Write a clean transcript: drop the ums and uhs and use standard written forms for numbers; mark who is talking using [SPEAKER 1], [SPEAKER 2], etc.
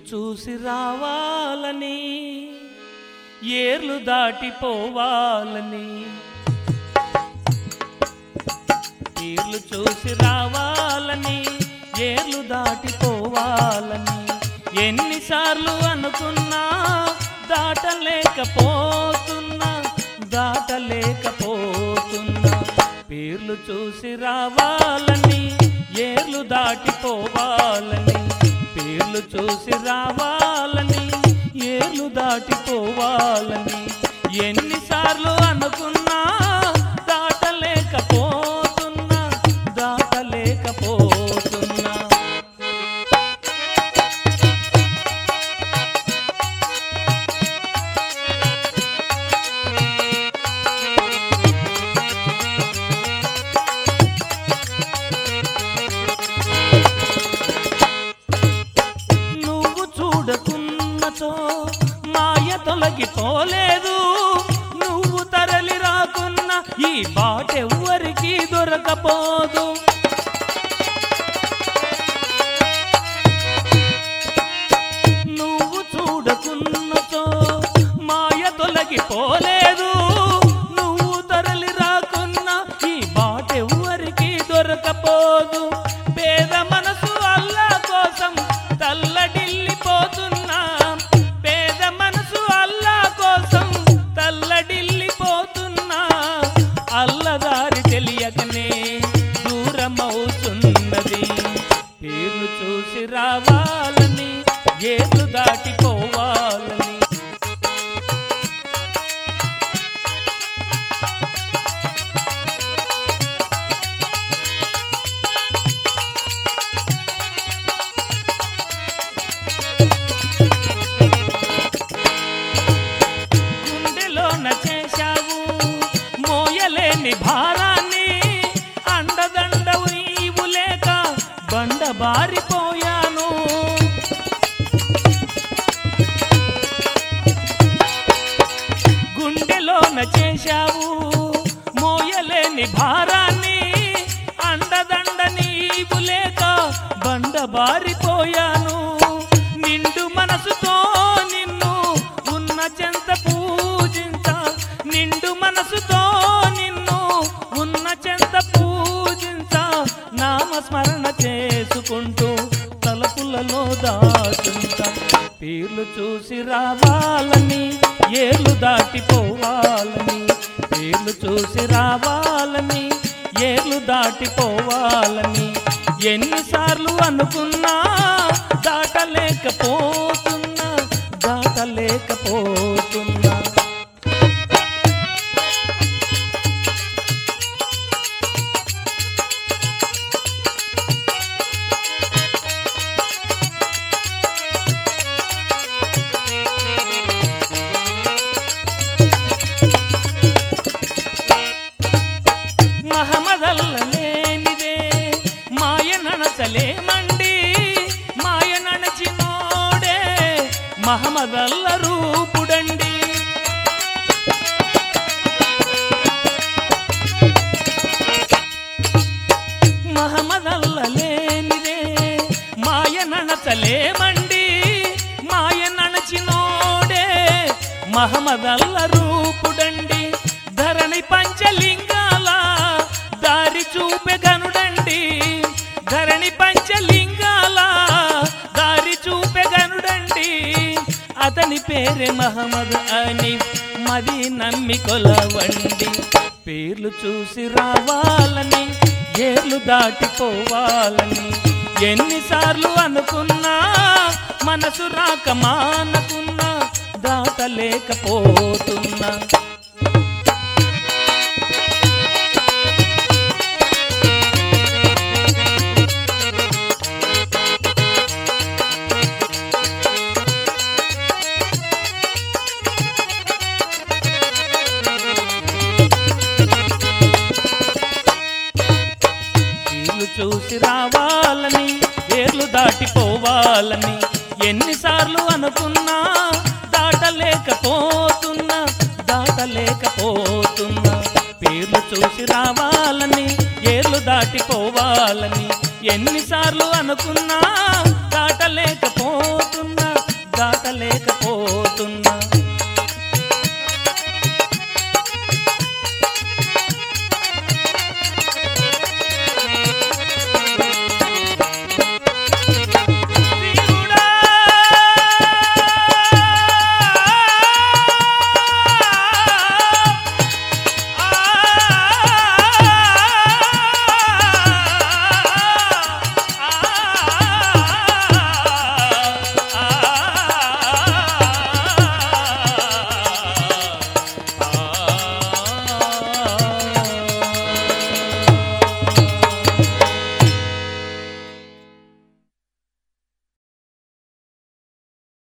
[SPEAKER 1] చూసి రావాలని ఏర్లు దాటిపోవాలని పీర్లు చూసి రావాలని ఏర్లు దాటిపోవాలని ఎన్నిసార్లు అనుకున్నా దాటలేకపోతున్నా పీర్లు చూసి రావాలని ఏర్లు దాటిపోవాలని పీర్లు చూసి రావాలని ఏర్లు దాటిపోవాలని ఎన్నిసార్లు అనుకున్నా దాటలేకపోతున్నా నువ్వు చూడకున్నతో మాయ తొలగిపోలేదు నువ్వు తరలి రాకున్నా ఈ బాటెవ్వరికి దొరకపోదు నువ్వు చూడకున్నతో మాయ తొలగిపోలేదు నువ్వు తరలి రాకున్నా ఈ బాటెవ్వరికి దొరకపోదు పేద మనసు అల్లా కోసం తల్లడిల్లిపోతున్నా పేద మనసు అల్లా కోసం తల్లడిల్లిపోతున్నా అల్లదారి తెలియకనే దూరమవుతున్నది పీర్లు చూసి రావాలని ఏర్లు దాటిపోవాలని చేశావు మోయలేని భారాన్ని అండదండవు నీవు లేక బండ బారిపోయాను గుండెలోన చేశావు మోయలేని భారాన్ని అండదండ నీవు లేక బండ బారిపోయాను నిండు మనసుతో నిన్ను ఉన్న చెంత నిండు మనసుతో నిన్ను ఉన్న చెంత పూజించా నామస్మరణ చేసుకుంటూ తలపులలో దాచుంటా పీర్లు చూసి రావాలని ఏర్లు దాటిపోవాలని పీర్లు చూసి రావాలని ఏర్లు దాటిపోవాలని ఎన్నిసార్లు అనుకున్నా దాటలేకపోతున్నా మహమదల్లలేనిదే మాయ నడచలేమండి మాయ నడచినోడే మహమదల్ల రూపుడండి మహమదల్లలేనిదే మాయ నడచలేమండి మాయ నడచినోడే మహమదల్ల రూపుడండి ధరణి పంచలింగాల దారి చూపె గనుడండి ధరణి పంచలింగాల దారి చూపె గనుడండి అతని పేరే మహమ్మద్ అని మది నమ్మి కొలవండి పీర్లు చూసి రావాలని ఏర్లు దాటిపోవాలని ఎన్నిసార్లు అనుకున్నా మనసు రాక మానకున్నా దాటలేకపోతున్నా చూసి రావాలని ఏర్లు దాటిపోవాలని ఎన్నిసార్లు అనుకున్నా దాటలేకపోతున్నా పేర్లు చూసి రావాలని ఏర్లు దాటిపోవాలని ఎన్నిసార్లు అనుకున్నా దాటలేకపోతున్నా దాటలేకపోతున్నా